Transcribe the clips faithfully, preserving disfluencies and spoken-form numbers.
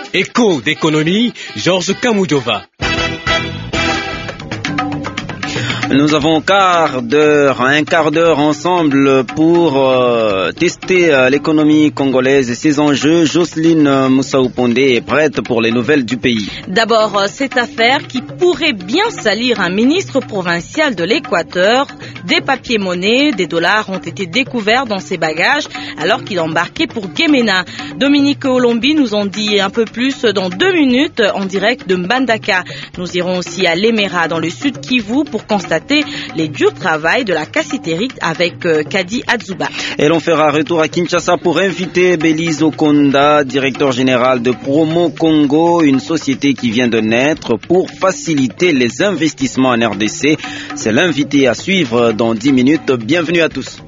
Écho d'économie, Georges Kamoudova. Nous avons quart d'heure, un quart d'heure ensemble pour euh, tester euh, l'économie congolaise et ses enjeux. Jocelyne Moussaoupondé est prête pour les nouvelles du pays. D'abord, cette affaire qui pourrait bien salir un ministre provincial de l'Équateur. Des papiers monnaies, des dollars ont été découverts dans ses bagages alors qu'il embarquait pour Guémena. Dominique Olombi nous en dit un peu plus dans deux minutes en direct de Mbandaka. Nous irons aussi à Lemera dans le sud Kivu pour constater les durs travail de la cassiterie avec euh, Kadi Adzuba. Et l'on fera retour à Kinshasa pour inviter Belize Okonda, directeur général de Promo Congo, une société qui vient de naître pour faciliter les investissements en R D C. C'est l'invité à suivre dans dix minutes. Bienvenue à tous.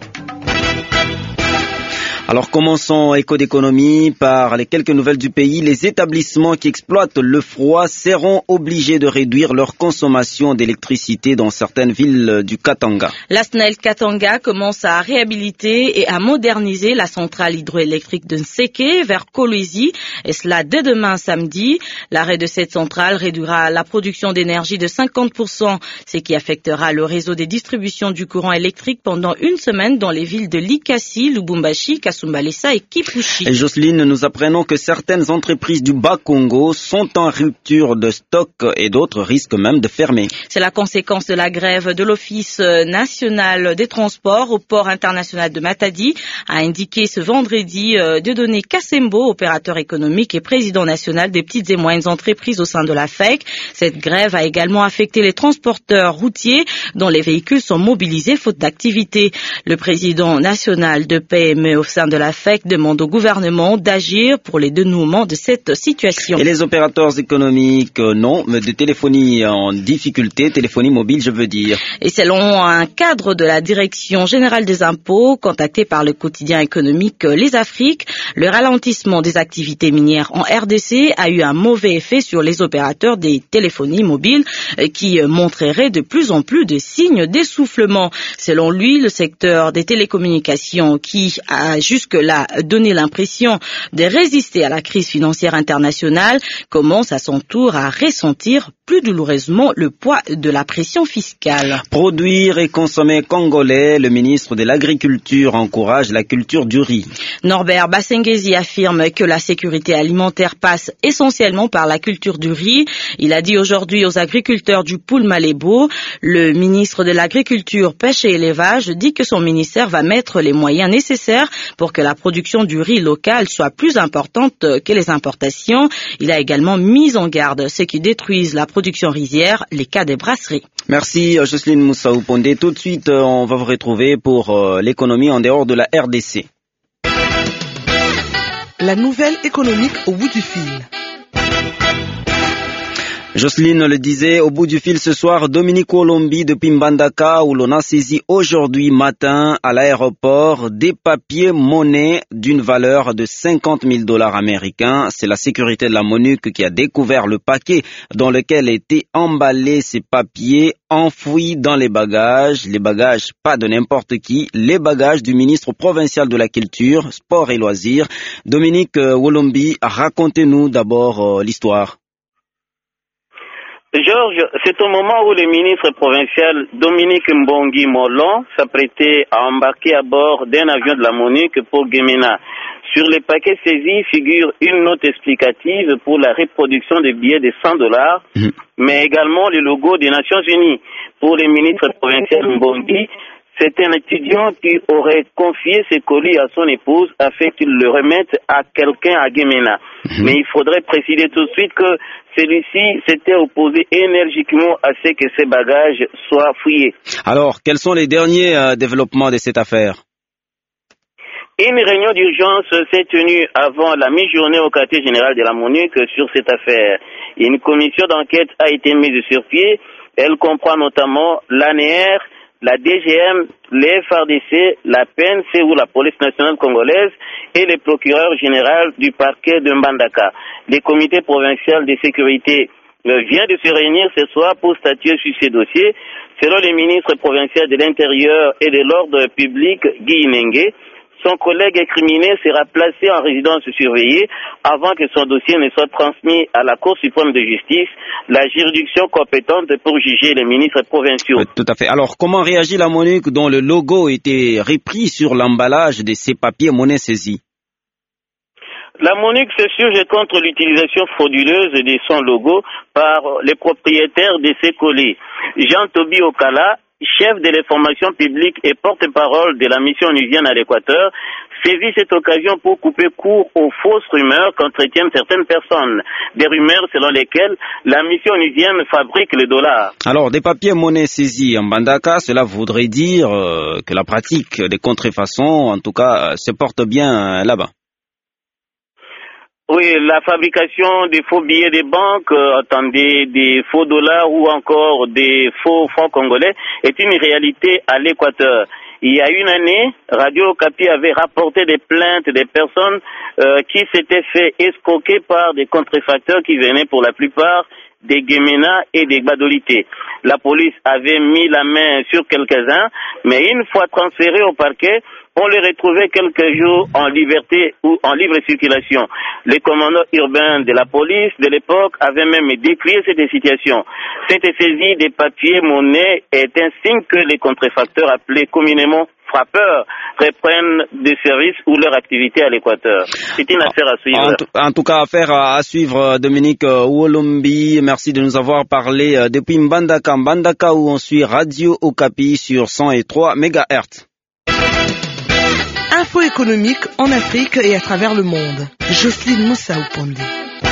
Alors commençons Écho d'économie par les quelques nouvelles du pays. Les établissements qui exploitent le froid seront obligés de réduire leur consommation d'électricité dans certaines villes du Katanga. La S N E L Katanga commence à réhabiliter et à moderniser la centrale hydroélectrique de Nseke vers Kolwezi, et cela dès demain samedi. L'arrêt de cette centrale réduira la production d'énergie de cinquante pour cent, ce qui affectera le réseau des distributions du courant électrique pendant une semaine dans les villes de Likasi, Lubumbashi, Kasumbalesa et Kipushi. Et Jocelyne, nous apprenons que certaines entreprises du Bas-Congo sont en rupture de stock et d'autres risquent même de fermer. C'est la conséquence de la grève de l'Office national des transports au port international de Matadi, a indiqué ce vendredi euh, Dieudonné Kassembo, opérateur économique et président national des petites et moyennes entreprises au sein de la F E C. Cette grève a également affecté les transporteurs routiers dont les véhicules sont mobilisés faute d'activité. Le président national de P M E au sein de la F E C demande au gouvernement d'agir pour les dénouements de cette situation. Et les opérateurs économiques, euh, non, mais de téléphonie en difficulté, téléphonie mobile, je veux dire. Et selon un cadre de la Direction générale des impôts, contacté par le quotidien économique Les Afriques, le ralentissement des activités minières en R D C a eu un mauvais effet sur les opérateurs des téléphonies mobiles qui montreraient de plus en plus de signes d'essoufflement. Selon lui, le secteur des télécommunications qui a jusque-là donné l'impression de résister à la crise financière internationale commence à son tour à ressentir plus douloureusement le poids de la pression fiscale. Produire et consommer congolais, le ministre de l'Agriculture encourage la culture du riz. Norbert Bassengezi affirme que la sécurité alimentaire passe essentiellement par la culture du riz. Il a dit aujourd'hui aux agriculteurs du Poul Malébo, le ministre de l'Agriculture, Pêche et Élevage dit que son ministère va mettre les moyens nécessaires pour que la production du riz local soit plus importante que les importations. Il a également mis en garde ceux qui détruisent la production rizière, les cas des brasseries. Merci Jocelyne Moussaoupondé. Tout de suite, on va vous retrouver pour euh, l'économie en dehors de la R D C. La nouvelle économique au bout du fil. Jocelyne le disait, au bout du fil ce soir, Dominique Olombi depuis Mbandaka, où l'on a saisi aujourd'hui matin à l'aéroport des papiers monnaie d'une valeur de cinquante mille dollars américains. C'est la sécurité de la MONUC qui a découvert le paquet dans lequel étaient emballés ces papiers enfouis dans les bagages. Les bagages, pas de n'importe qui, les bagages du ministre provincial de la Culture, Sport et Loisirs. Dominique Olombi, racontez-nous d'abord euh, l'histoire. Georges, c'est au moment où le ministre provincial Dominique Mbongi Molon s'apprêtait à embarquer à bord d'un avion de la MONUC pour Guémena. Sur les paquets saisis figure une note explicative pour la reproduction des billets de cent dollars, mmh. mais également le logo des Nations Unies. Pour le ministre provincial Mbongi, c'est un étudiant qui aurait confié ses colis à son épouse afin qu'il le remette à quelqu'un à Guémena. Mmh. Mais il faudrait préciser tout de suite que celui-ci s'était opposé énergiquement à ce que ses bagages soient fouillés. Alors, quels sont les derniers euh, développements de cette affaire? Une réunion d'urgence s'est tenue avant la mi-journée au quartier général de la MONUC sur cette affaire. Une commission d'enquête a été mise sur pied. Elle comprend notamment l'A N E R, la D G M, les F A R D C, la P N C ou la Police nationale congolaise et le procureur général du parquet de Mbandaka. Le comité provincial de sécurité vient de se réunir ce soir pour statuer sur ces dossiers. Selon le ministre provincial de l'Intérieur et de l'Ordre public, Guy Inenge, son collègue incriminé sera placé en résidence surveillée avant que son dossier ne soit transmis à la Cour suprême de justice, la juridiction compétente pour juger les ministres provinciaux. Oui, tout à fait. Alors, comment réagit la MONUC dont le logo était repris sur l'emballage de ces papiers monnaie saisis? La MONUC se surge contre l'utilisation frauduleuse de son logo par les propriétaires de ces colis. Jean-Toby Okala, chef de l'information publique et porte-parole de la mission onusienne à l'Équateur, saisit cette occasion pour couper court aux fausses rumeurs qu'entretiennent certaines personnes. Des rumeurs selon lesquelles la mission onusienne fabrique le dollar. Alors, des papiers monnaie saisis en Mbandaka, cela voudrait dire euh, que la pratique des contrefaçons, en tout cas, euh, se porte bien euh, là-bas. Oui, la fabrication des faux billets des banques, euh, attendez, des faux dollars ou encore des faux francs congolais est une réalité à l'Équateur. Il y a une année, Radio Okapi avait rapporté des plaintes des personnes euh, qui s'étaient fait escroquer par des contrefacteurs qui venaient pour la plupart des Guémena et des Gbadolités. La police avait mis la main sur quelques-uns, mais une fois transférés au parquet, on les retrouvait quelques jours en liberté ou en libre circulation. Les commandants urbains de la police de l'époque avaient même décrié cette situation. Cette saisie des papiers monnaie est un signe que les contrefacteurs appelés communément frappeurs reprennent des services ou leur activité à l'Équateur. C'est une affaire à suivre. En tout, en tout cas, affaire à suivre, Dominique Wolombi. Merci de nous avoir parlé depuis Mbandaka, Mbandaka où on suit Radio Okapi sur cent trois mégahertz. Info économique en Afrique et à travers le monde. Jocelyne Moussa Oupondé.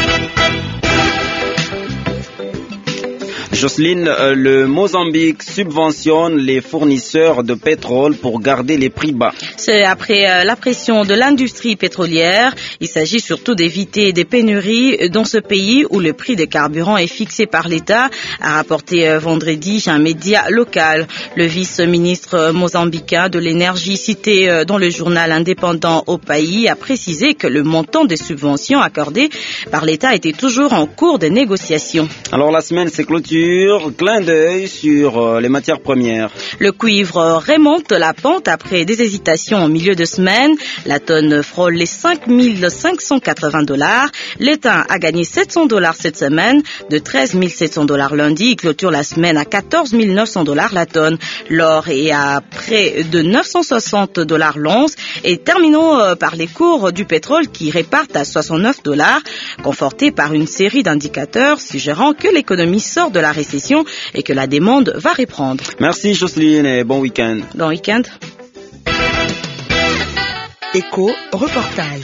Jocelyne, le Mozambique subventionne les fournisseurs de pétrole pour garder les prix bas. C'est après la pression de l'industrie pétrolière. Il s'agit surtout d'éviter des pénuries dans ce pays où le prix des carburants est fixé par l'État, a rapporté vendredi un média local. Le vice-ministre mozambicain de l'énergie cité dans le journal indépendant au pays a précisé que le montant des subventions accordées par l'État était toujours en cours de négociation. Alors la semaine s'est clôturée. Clin d'œil sur les matières premières. Le cuivre remonte la pente après des hésitations au milieu de semaine. La tonne frôle les cinq mille cinq cent quatre-vingts dollars. L'étain a gagné sept cents dollars cette semaine, de treize mille sept cents dollars lundi. Il clôture la semaine à quatorze mille neuf cents dollars la tonne. L'or est à près de neuf cent soixante dollars l'once. Et terminons par les cours du pétrole qui repartent à soixante-neuf dollars, confortés par une série d'indicateurs suggérant que l'économie sort de la récession et que la demande va reprendre. Merci Jocelyne et bon week-end. Bon week-end. Éco reportage.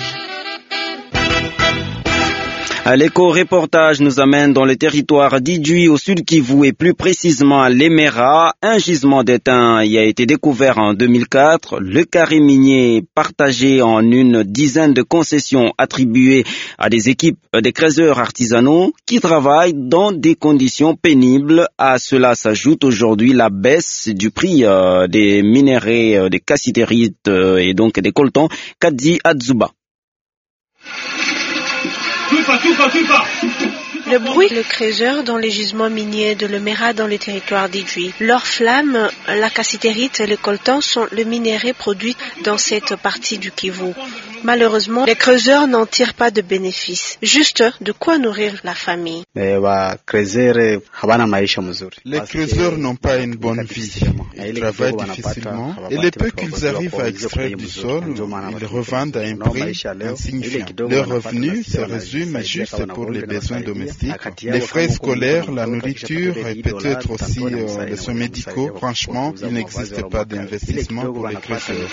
L'éco-reportage nous amène dans le territoire d'Idjui au sud Kivu et plus précisément à l'Emera. Un gisement d'étain y a été découvert en deux mille quatre. Le carré minier partagé en une dizaine de concessions attribuées à des équipes de creuseurs artisanaux qui travaillent dans des conditions pénibles. À cela s'ajoute aujourd'hui la baisse du prix euh, des minerais, euh, des cassitérites euh, et donc des coltons. Kadzi Adzuba. Le bruit, le creuseur dans les gisements miniers de l'Emera dans le territoire d'Idjui. Leur flamme, la cassitérite et le coltan sont le minerai produit dans cette partie du Kivu. Malheureusement, les creuseurs n'en tirent pas de bénéfices, juste de quoi nourrir la famille. Les creuseurs n'ont pas une bonne vie. Ils travaillent difficilement et les peu qu'ils arrivent à extraire du sol, ils revendent à un prix insignifiant. Leur revenu se résume juste pour les besoins domestiques, les frais scolaires, la nourriture et peut-être aussi euh, les soins médicaux. Franchement, il n'existe pas d'investissement pour les creuseurs.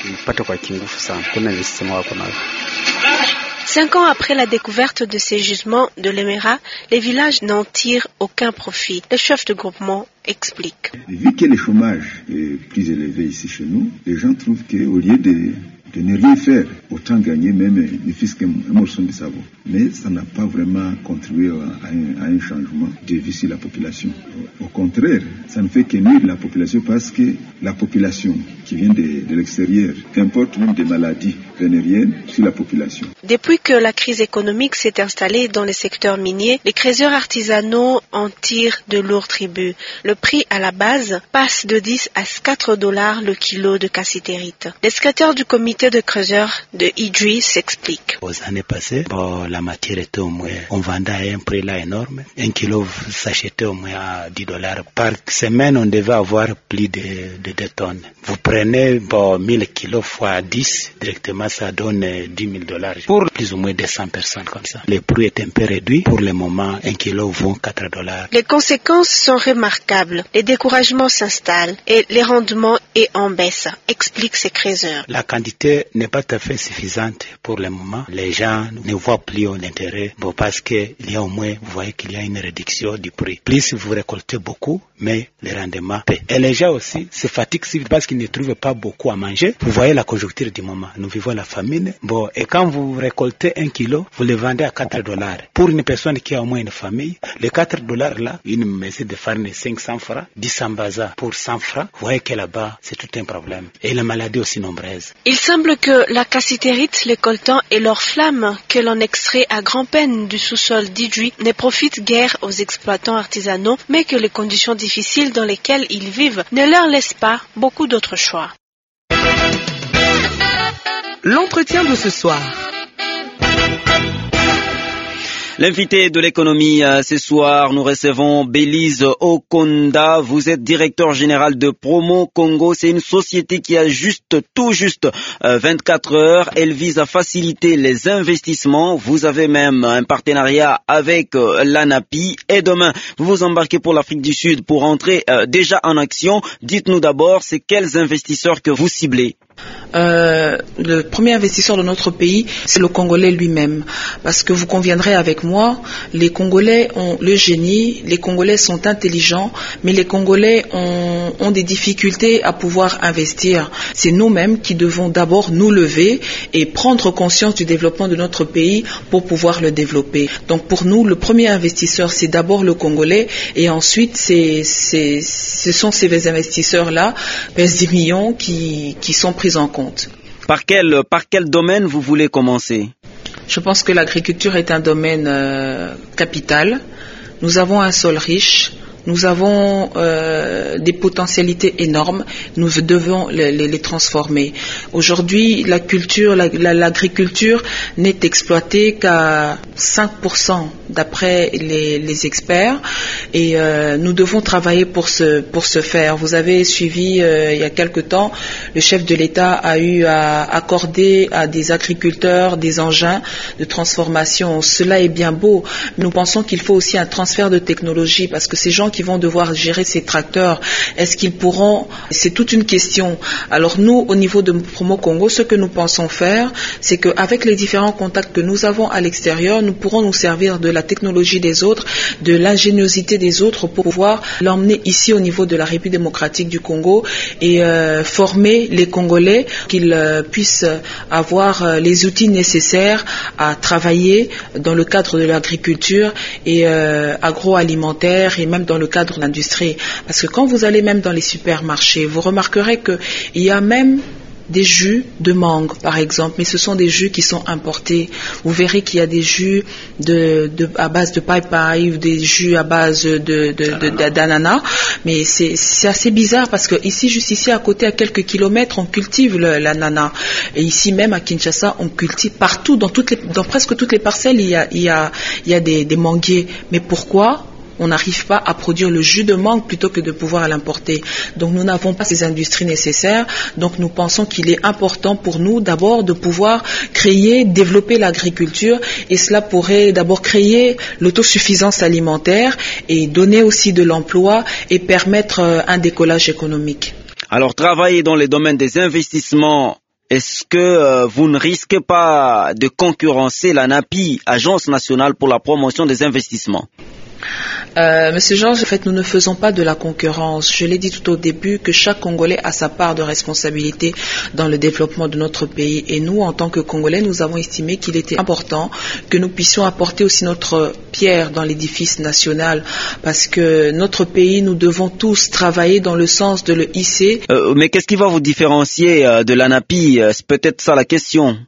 Cinq ans après la découverte de ces gisements de l'Emera, les villages n'en tirent aucun profit. Le chef de groupement explique. Vu que le chômage est plus élevé ici chez nous, les gens trouvent qu'au lieu de, de ne rien faire, autant gagner même ne fût-ce qu'un morceau de savon. Mais ça n'a pas vraiment contribué à un, à un changement de vie sur la population. Au contraire, ça ne fait que nuire la population parce que la population qui vient de, de l'extérieur, qu'importe même des maladies, vénérienne sur la population. Depuis que la crise économique s'est installée dans les secteurs miniers, les creuseurs artisanaux en tirent de lourds tributs. Le prix à la base passe de dix à quatre dollars le kilo de cassitérite. Les secrétaires du comité de creuseurs de Idri s'expliquent. Aux années passées, bon, la matière était au moins, on vendait à un prix là énorme. Un kilo s'achetait au moins à dix dollars. Par semaine, on devait avoir plus de, de deux tonnes. Vous prenez bon, mille kilos fois dix, directement ça donne dix mille dollars pour plus ou moins deux cents personnes comme ça. Le prix est un peu réduit. Pour le moment, un kilo vaut quatre dollars. Les conséquences sont remarquables. Les découragements s'installent et les rendements est en baisse, expliquent ces creuseurs. La quantité n'est pas tout à fait suffisante pour le moment. Les gens ne voient plus l'intérêt bon, parce qu'il y a au moins, vous voyez qu'il y a une réduction du prix. Plus vous récoltez beaucoup, mais le rendement paie. Et les gens aussi se fatiguent parce qu'ils ne trouvent pas beaucoup à manger. Vous voyez la conjoncture du moment. Nous vivons la famine. Bon, et quand vous récoltez un kilo, vous le vendez à quatre dollars. Pour une personne qui a au moins une famille, les quatre dollars là, une mesure de farine de cinq cents francs, dix sambaza pour cent francs, vous voyez que là-bas, c'est tout un problème. Et les maladies aussi nombreuses. Il semble que la cassitérite, les coltans et leurs flammes que l'on extrait à grand-peine du sous-sol d'Idri ne profitent guère aux exploitants artisanaux, mais que les conditions difficiles dans lesquelles ils vivent ne leur laissent pas beaucoup d'autres choix. L'entretien de ce soir. L'invité de l'économie euh, ce soir, nous recevons Bélise Okonda. Vous êtes directeur général de Promo Congo. C'est une société qui a juste, tout juste euh, vingt-quatre heures. Elle vise à faciliter les investissements. Vous avez même un partenariat avec euh, l'ANAPI. Et demain, vous vous embarquez pour l'Afrique du Sud pour entrer euh, déjà en action. Dites-nous d'abord, c'est quels investisseurs que vous ciblez? Euh, le premier investisseur de notre pays, c'est le Congolais lui-même. Parce que vous conviendrez avec moi, les Congolais ont le génie, les Congolais sont intelligents, mais les Congolais ont, ont des difficultés à pouvoir investir. C'est nous-mêmes qui devons d'abord nous lever et prendre conscience du développement de notre pays pour pouvoir le développer. Donc pour nous, le premier investisseur, c'est d'abord le Congolais et ensuite, c'est, c'est, ce sont ces investisseurs-là, dix millions, qui, qui sont pris en compte. Par quel, par quel domaine vous voulez commencer? Je pense que l'agriculture est un domaine euh, capital. Nous avons un sol riche. Nous avons euh, des potentialités énormes. Nous devons les, les, les transformer. Aujourd'hui, la culture, la, la, l'agriculture n'est exploitée qu'à cinq pour cent d'après les, les experts. Et euh, nous devons travailler pour ce, pour ce faire. Vous avez suivi euh, il y a quelque temps, le chef de l'État a eu à accorder à des agriculteurs des engins de transformation. Cela est bien beau. Nous pensons qu'il faut aussi un transfert de technologie parce que ces gens qui vont devoir gérer ces tracteurs, est-ce qu'ils pourront, c'est toute une question. Alors nous, au niveau de Promo Congo, ce que nous pensons faire, c'est qu'avec les différents contacts que nous avons à l'extérieur, nous pourrons nous servir de la technologie des autres, de l'ingéniosité des autres pour pouvoir l'emmener ici au niveau de la République démocratique du Congo et euh, former les Congolais qu'ils euh, puissent avoir euh, les outils nécessaires à travailler dans le cadre de l'agriculture et euh, agroalimentaire et même dans le cadre de l'industrie. Parce que quand vous allez même dans les supermarchés, vous remarquerez qu'il y a même des jus de mangue, par exemple, mais ce sont des jus qui sont importés. Vous verrez qu'il y a des jus de, de, à base de papaye ou des jus à base de, de, de, de, d'ananas, mais c'est, c'est assez bizarre parce que ici, juste ici, à côté, à quelques kilomètres, on cultive le, l'ananas. Et ici même, à Kinshasa, on cultive partout, dans, toutes les, dans presque toutes les parcelles, il y a, il y a, il y a des, des manguiers. Mais pourquoi on n'arrive pas à produire le jus de mangue plutôt que de pouvoir l'importer? Donc nous n'avons pas ces industries nécessaires. Donc nous pensons qu'il est important pour nous d'abord de pouvoir créer, développer l'agriculture et cela pourrait d'abord créer l'autosuffisance alimentaire et donner aussi de l'emploi et permettre un décollage économique. Alors travailler dans les domaines des investissements, est-ce que euh, vous ne risquez pas de concurrencer l'ANAPI, Agence nationale pour la promotion des investissements? Euh, Monsieur Georges, en fait, nous ne faisons pas de la concurrence. Je l'ai dit tout au début que chaque Congolais a sa part de responsabilité dans le développement de notre pays. Et nous, en tant que Congolais, nous avons estimé qu'il était important que nous puissions apporter aussi notre pierre dans l'édifice national. Parce que notre pays, nous devons tous travailler dans le sens de le hisser. Euh, mais qu'est-ce qui va vous différencier euh, de l'ANAPI? C'est peut-être ça la question.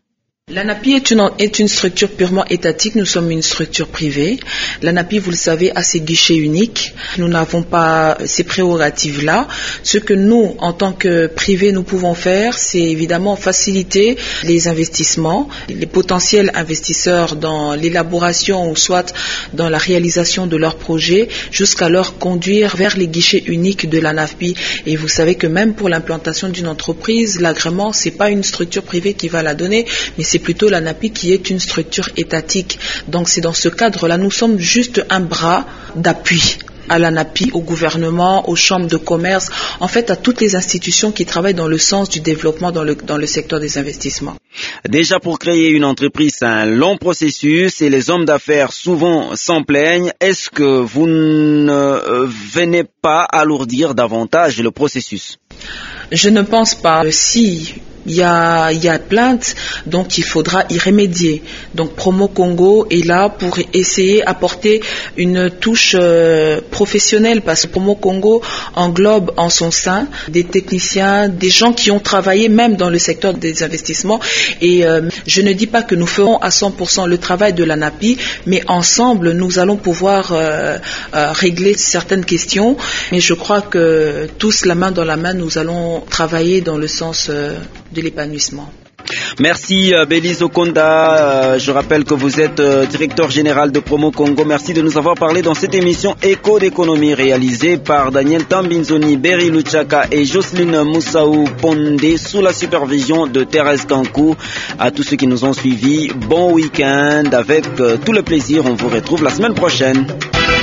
L'ANAPI est une, est une structure purement étatique, nous sommes une structure privée. L'ANAPI, vous le savez, a ses guichets uniques. Nous n'avons pas ces prérogatives-là. Ce que nous, en tant que privé, nous pouvons faire, c'est évidemment faciliter les investissements, les potentiels investisseurs dans l'élaboration ou soit dans la réalisation de leurs projets, jusqu'à leur conduire vers les guichets uniques de l'ANAPI. Et vous savez que même pour l'implantation d'une entreprise, l'agrément, c'est pas une structure privée qui va la donner, mais c'est plutôt l'ANAPI qui est une structure étatique. Donc c'est dans ce cadre-là, nous sommes juste un bras d'appui à l'ANAPI, au gouvernement, aux chambres de commerce, en fait à toutes les institutions qui travaillent dans le sens du développement dans le, dans le secteur des investissements. Déjà, pour créer une entreprise, c'est un long processus et les hommes d'affaires souvent s'en plaignent. Est-ce que vous ne venez pas alourdir davantage le processus? Je ne pense pas. Si il y a, il y a plainte, donc il faudra y remédier. Donc Promo Congo est là pour essayer d'apporter une touche euh, professionnelle, parce que Promo Congo englobe en son sein des techniciens, des gens qui ont travaillé même dans le secteur des investissements. Et euh, je ne dis pas que nous ferons à cent pour cent le travail de l'ANAPI, mais ensemble nous allons pouvoir euh, euh, régler certaines questions. Mais je crois que tous, la main dans la main, nous allons travailler dans le sens euh, de l'épanouissement. Merci Bélise Okonda, je rappelle que vous êtes directeur général de Promo Congo. Merci de nous avoir parlé dans cette émission Écho d'économie réalisée par Daniel Tambinzoni, Berry Luchaka et Jocelyne Moussaou Pondé sous la supervision de Thérèse Kankou. À tous ceux qui nous ont suivis, bon week-end avec tout le plaisir. On vous retrouve la semaine prochaine.